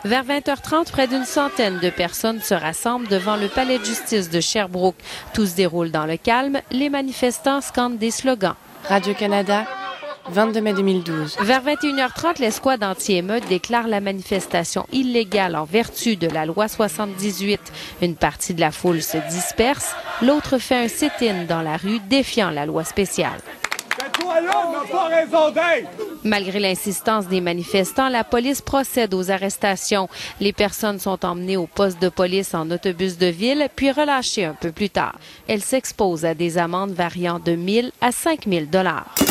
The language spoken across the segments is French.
Vers 20h30, près d'une centaine de personnes se rassemblent devant le palais de justice de Sherbrooke. Tout se déroule dans le calme. Les manifestants scandent des slogans. Radio-Canada, 22 mai 2012. Vers 21h30, l'escouade anti-émeute déclare la manifestation illégale en vertu de la loi 78. Une partie de la foule se disperse, l'autre fait un sit-in dans la rue défiant la loi spéciale. Malgré l'insistance des manifestants, la police procède aux arrestations. Les personnes sont emmenées au poste de police en autobus de ville, puis relâchées un peu plus tard. Elles s'exposent à des amendes variant de 1 000 à 5 000 $.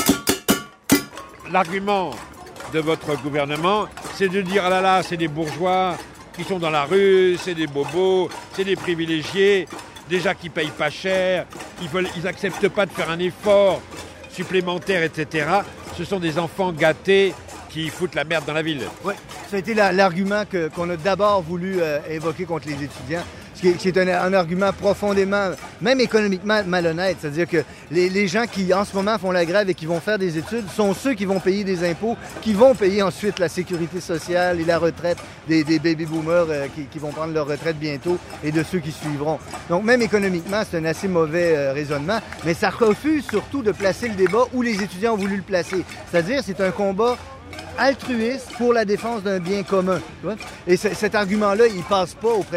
L'argument de votre gouvernement, c'est de dire « Ah là là, c'est des bourgeois qui sont dans la rue, c'est des bobos, c'est des privilégiés, déjà qui ne payent pas cher, ils n'acceptent pas de faire un effort supplémentaire, etc. Ce sont des enfants gâtés qui foutent la merde dans la ville. » Oui, ça a été l'argument qu'on a d'abord voulu évoquer contre les étudiants. Ce qui est un argument profondément, même économiquement malhonnête. C'est-à-dire que les gens qui, en ce moment, font la grève et qui vont faire des études sont ceux qui vont payer des impôts, qui vont payer ensuite la sécurité sociale et la retraite des baby-boomers qui vont prendre leur retraite bientôt et de ceux qui suivront. Donc, même économiquement, c'est un assez mauvais raisonnement, mais ça refuse surtout de placer le débat où les étudiants ont voulu le placer. C'est-à-dire, c'est un combat altruiste pour la défense d'un bien commun. Et cet argument-là, il ne passe pas auprès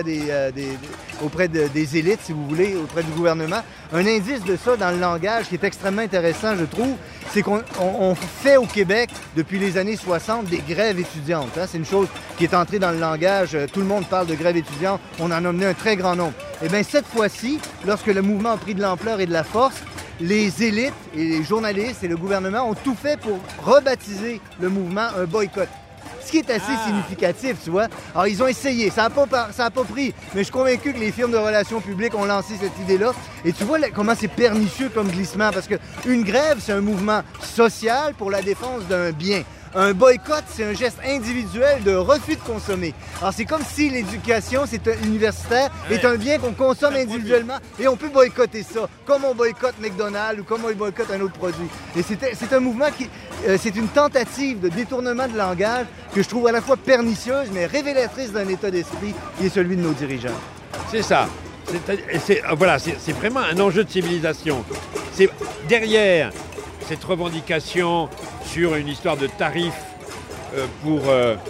des élites, si vous voulez, auprès du gouvernement. Un indice de ça dans le langage qui est extrêmement intéressant, je trouve, c'est qu'on fait au Québec, depuis les années 60, des grèves étudiantes. C'est une chose qui est entrée dans le langage. Tout le monde parle de grève étudiante. On en a mené un très grand nombre. Eh bien, cette fois-ci, lorsque le mouvement a pris de l'ampleur et de la force, les élites et les journalistes et le gouvernement ont tout fait pour rebaptiser le mouvement un boycott. Ce qui est assez significatif, tu vois. Alors, ils ont essayé. Ça n'a pas pris. Mais je suis convaincu que les firmes de relations publiques ont lancé cette idée-là. Et tu vois comment c'est pernicieux comme glissement. Parce qu'une grève, c'est un mouvement social pour la défense d'un bien. Un boycott, c'est un geste individuel de refus de consommer. Alors, c'est comme si l'éducation universitaire est un bien qu'on consomme individuellement et on peut boycotter ça, comme on boycotte McDonald's ou comme on boycotte un autre produit. Et c'est un mouvement qui... c'est une tentative de détournement de langage que je trouve à la fois pernicieuse, mais révélatrice d'un état d'esprit qui est celui de nos dirigeants. C'est ça. C'est vraiment un enjeu de civilisation. C'est derrière cette revendication sur une histoire de tarifs pour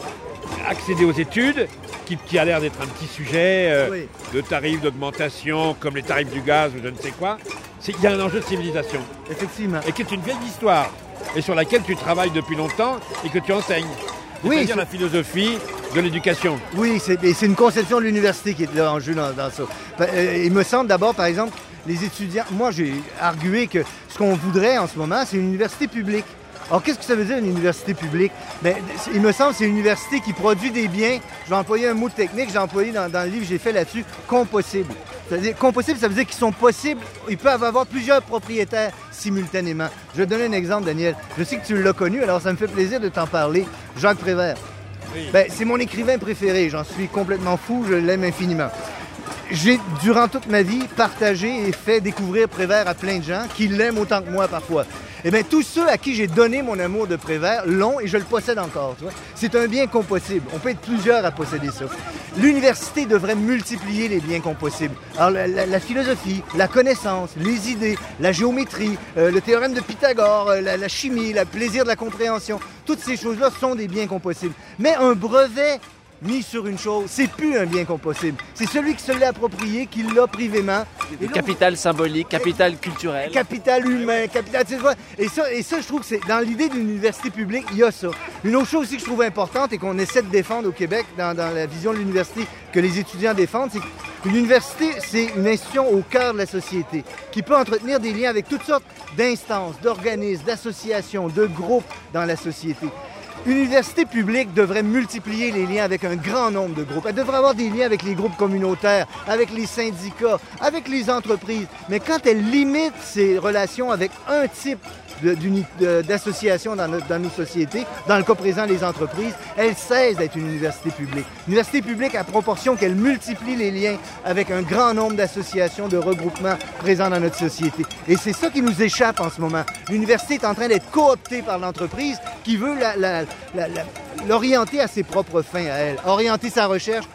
accéder aux études, qui a l'air d'être un petit sujet de tarifs d'augmentation, comme les tarifs du gaz ou je ne sais quoi. Il y a un enjeu de civilisation. Effectivement. Et qui est une vieille histoire, et sur laquelle tu travailles depuis longtemps et que tu enseignes. C'est-à-dire la philosophie de l'éducation. Oui, c'est une conception de l'université qui est là en jeu dans ça. Il me semble d'abord, par exemple, les étudiants... Moi, j'ai argué que ce qu'on voudrait en ce moment, c'est une université publique. Alors, qu'est-ce que ça veut dire, une université publique? Bien, il me semble que c'est une université qui produit des biens. Je vais employer un mot technique, j'ai employé dans le livre que j'ai fait là-dessus, compossibles. C'est-à-dire, compossibles, ça veut dire qu'ils sont possibles. Ils peuvent avoir plusieurs propriétaires simultanément. Je vais te donner un exemple, Daniel. Je sais que tu l'as connu, alors ça me fait plaisir de t'en parler. Jacques Prévert. Oui. Bien, c'est mon écrivain préféré. J'en suis complètement fou, je l'aime infiniment. J'ai, durant toute ma vie, partagé et fait découvrir Prévert à plein de gens qui l'aiment autant que moi parfois. Eh bien, tous ceux à qui j'ai donné mon amour de Prévert l'ont et je le possède encore. Tu vois? C'est un bien compossible. On peut être plusieurs à posséder ça. L'université devrait multiplier les biens compossibles. Alors, la philosophie, la connaissance, les idées, la géométrie, le théorème de Pythagore, la chimie, le plaisir de la compréhension, toutes ces choses-là sont des biens compossibles. Mais un brevet mis sur une chose, c'est plus un bien compossible. C'est celui qui se l'est approprié, qui l'a privément. Capital symbolique, capital culturel. Capital humain, capital... Et ça, je trouve que c'est dans l'idée d'une université publique, il y a ça. Une autre chose aussi que je trouve importante et qu'on essaie de défendre au Québec dans la vision de l'université que les étudiants défendent, c'est qu'une université, c'est une institution au cœur de la société qui peut entretenir des liens avec toutes sortes d'instances, d'organismes, d'associations, de groupes dans la société. Une université publique devrait multiplier les liens avec un grand nombre de groupes. Elle devrait avoir des liens avec les groupes communautaires, avec les syndicats, avec les entreprises. Mais quand elle limite ses relations avec un type d'association dans nos sociétés, dans le cas présent les entreprises, elle cesse d'être une université publique. Une université publique à proportion qu'elle multiplie les liens avec un grand nombre d'associations, de regroupements présents dans notre société. Et c'est ça qui nous échappe en ce moment. L'université est en train d'être cooptée par l'entreprise qui veut l'orienter à ses propres fins à elle, orienter sa recherche